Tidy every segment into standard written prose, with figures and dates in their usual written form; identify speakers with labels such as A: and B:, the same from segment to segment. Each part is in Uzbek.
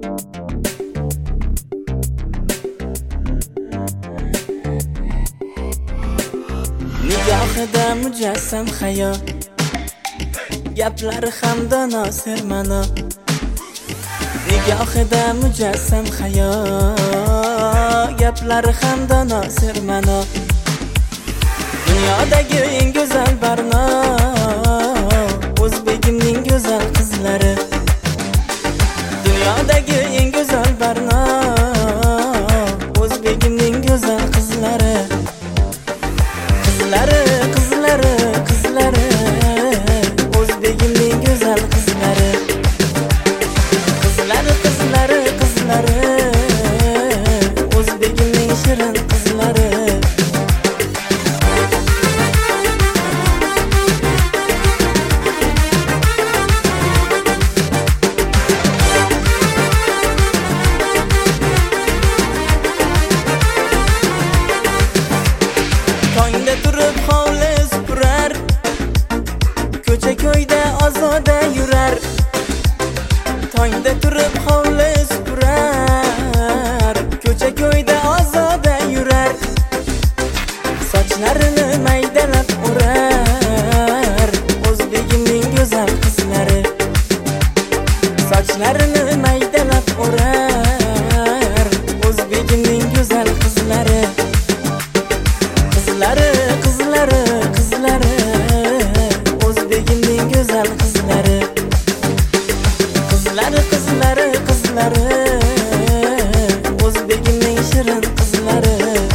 A: Nigohida mujassam hayo, gaplari ham dono sermano. Nigohida mujassam hayo, gaplari ham dono sermano. Dunyodagi eng go'zal barno, o'zbegimning go'zal qizlari. Dunyodagi eng go'zal barno, o'zbegimning go'zal qizlari. Qizlari, qizlari, qizlari, o'zbegimning go'zal qizlari. Qizlari, qizlari, qizlari, o'zbegimning shirin qizlari. Tongda turib hovli supurar, ko'cha ko'yda ozoda yurar. Tongda turib hovli supurar, ko'cha ko'yda ozoda yurar. Sochlarini maydalab o'rar, o'zbegimning go'zal qizlari. Sochlarini maydalab o'rar, o'zbegimning go'zal qizlari. Qizlari, qizlari, qizlari, o'zbegimning go'zal qizlari. Qizlari, qizlari, qizlari, o'zbegimning shirin qizlari.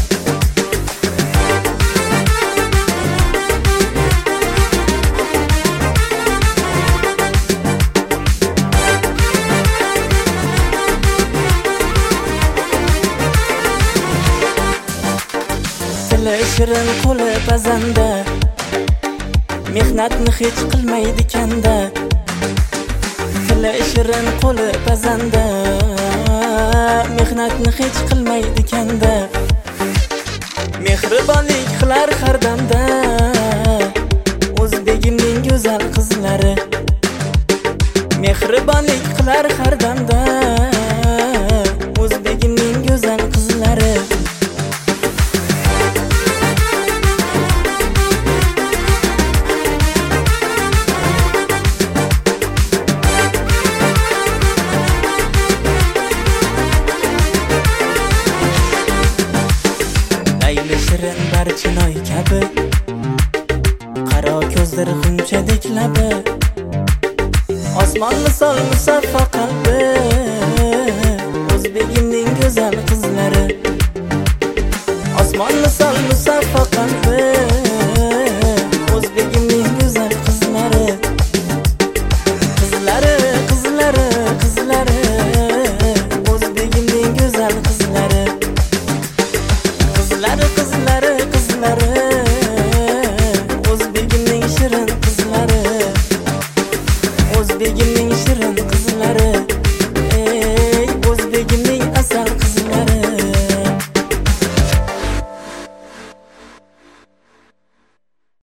A: Tili shirin, qo'li pazanda, mehnatni hech qilmaydi kanda. Tili shirin, qo'li pazanda, mehnatni hech qilmaydi kanda. Mehribonlik qilar har damda, o'zbegimning go'zal qizlari. Mehribonlik qilar har damda, o'zbegimning go'zal qizlari. Layli shirin barchinoy kabi, qaro ko'zlari xunchadek labi. Osmon misol musaffo qalbi,